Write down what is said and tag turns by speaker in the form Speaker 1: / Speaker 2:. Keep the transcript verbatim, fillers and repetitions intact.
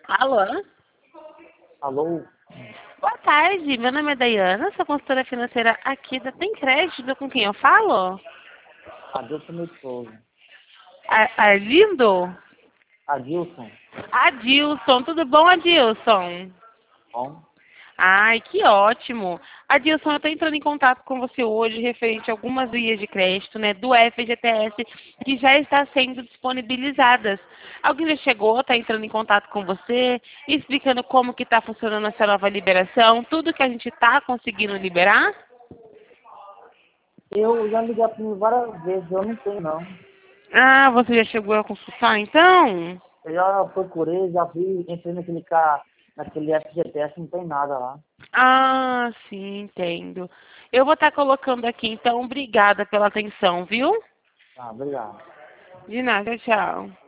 Speaker 1: Alô?
Speaker 2: Alô?
Speaker 1: Boa tarde, meu nome é Dayana, sou consultora financeira aqui da Tem Crédito, com quem eu falo?
Speaker 2: Adilson, meu esposo.
Speaker 1: Ar Arlindo?
Speaker 2: Adilson?
Speaker 1: Adilson, tudo bom, Adilson?
Speaker 2: Bom?
Speaker 1: Ai, que ótimo. Adilson, eu estou entrando em contato com você hoje referente a algumas linhas de crédito, né, do F G T S que já está sendo disponibilizadas. Alguém já chegou, está entrando em contato com você, explicando como que está funcionando essa nova liberação, tudo que a gente está conseguindo liberar?
Speaker 2: Eu já liguei para mim várias vezes, eu não tenho não.
Speaker 1: Ah, você já chegou a consultar, então?
Speaker 2: Eu já procurei, já vi, entrei naquele ca... naquele F G T S, não tem nada lá.
Speaker 1: Ah, sim, entendo. Eu vou estar colocando aqui, então, obrigada pela atenção, viu?
Speaker 2: Ah, obrigado.
Speaker 1: De nada, tchau.